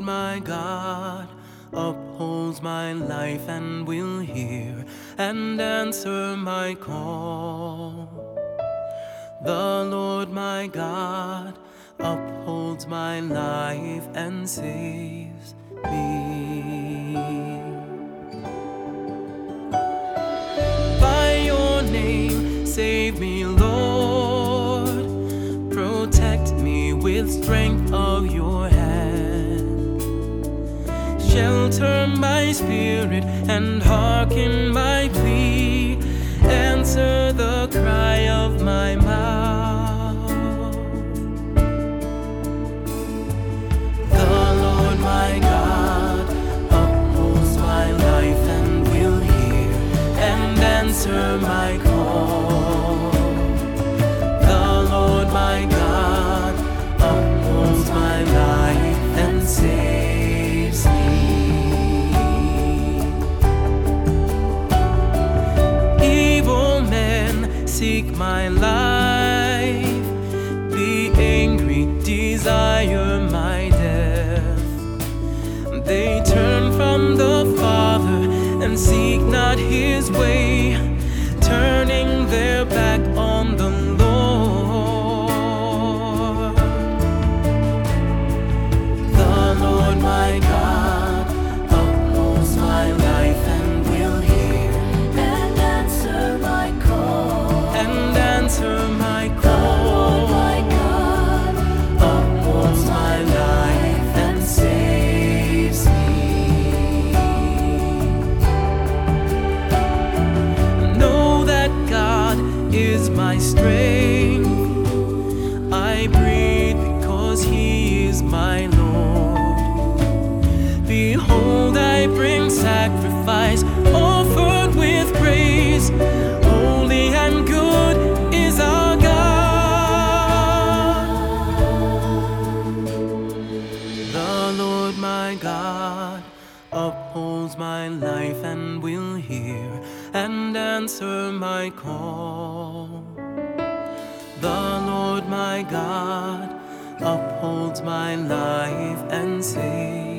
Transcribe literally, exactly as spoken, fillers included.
my God upholds my life and will hear and answer my call. The Lord my God upholds my life and saves me. By your name, save me, Lord. Protect me with strength of your hand. Shelter my spirit and hearken my plea. Answer the cry of my mouth. The Lord my God upholds my life and will hear and answer my call. The Lord my God upholds my life and saves me. Evil men seek my life, the angry desire my death. They turn from the Father and seek not his way, turning their back on the Lord. The Lord my God upholds my life and will hear and answer my call. and answer my The call. Lord my God Upholds my life and saves me. Know that God is my strength. I breathe because he is my Lord. Behold, I bring sacrifice offered with praise. Holy and good is our God. The Lord my God upholds my life and will hear and answer my call. The Lord my God upholds my life and saves